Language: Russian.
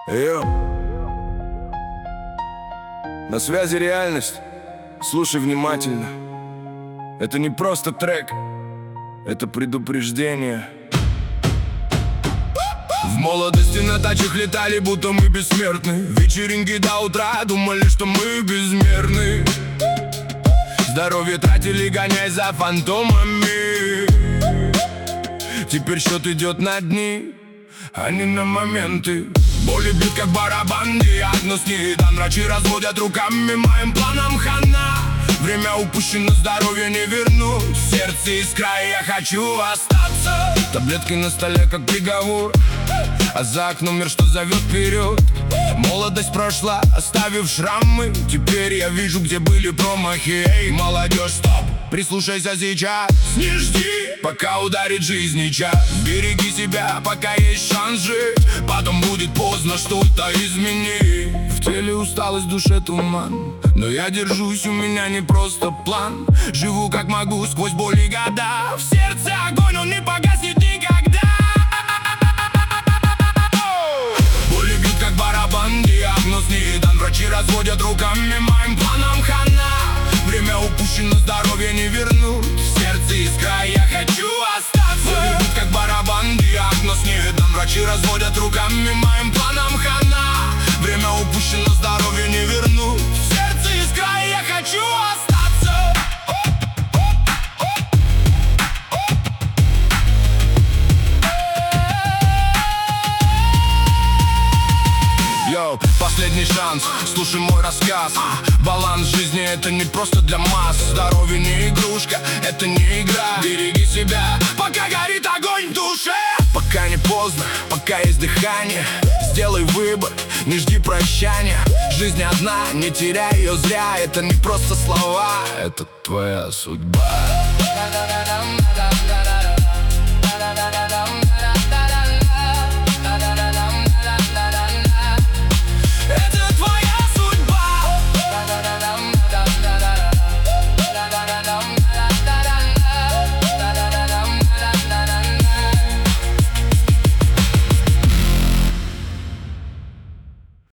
Йо. На связи реальность. Слушай внимательно. Это не просто трек, это предупреждение. В молодости на тачках летали, будто мы бессмертны. Вечеринки до утра, думали, что мы безмерны. Здоровье тратили, гоняя за фантомами. Теперь счет идет на дни, а не на моменты. Боли бьют как барабан, диагноз не дан. Врачи разводят руками, моим планам хана. Время упущено, здоровье не вернуть. В сердце искра, и я хочу остаться. Таблетки на столе, как приговор, а за окном мир, что зовет вперед. Молодость прошла, оставив шрамы. Теперь я вижу, где были промахи. Эй, молодежь, стоп, прислушайся сейчас. Не жди, пока ударит жизнь час. Береги себя, пока есть шанс жить. Потом будет поздно что-то изменить. В теле усталость, в душе туман, но я держусь, у меня не просто план. Живу как могу сквозь боль и года. В сердце огонь, он не погаснет никогда. Боли бьют как барабан, диагноз не дан. Врачи разводят руками, моим планам хана. Время упущено, здоровье не вернуть. В сердце искра, я хочу остаться. Боли бьют как барабан, диагноз не дан. Врачи разводят руками, моим планам хана. Время упущено, здоровье не вернуть. В сердце искра, я хочу остаться. Йоу, последний шанс, слушай мой рассказ. Баланс жизни — это не просто для масс. Здоровье не игрушка, это не игра. Береги себя, пока горит огонь в душе. Пока не поздно, пока есть дыхание. Сделай выбор, не жди прощания. Жизнь одна, не теряй ее зря. Это не просто слова, это твоя судьба.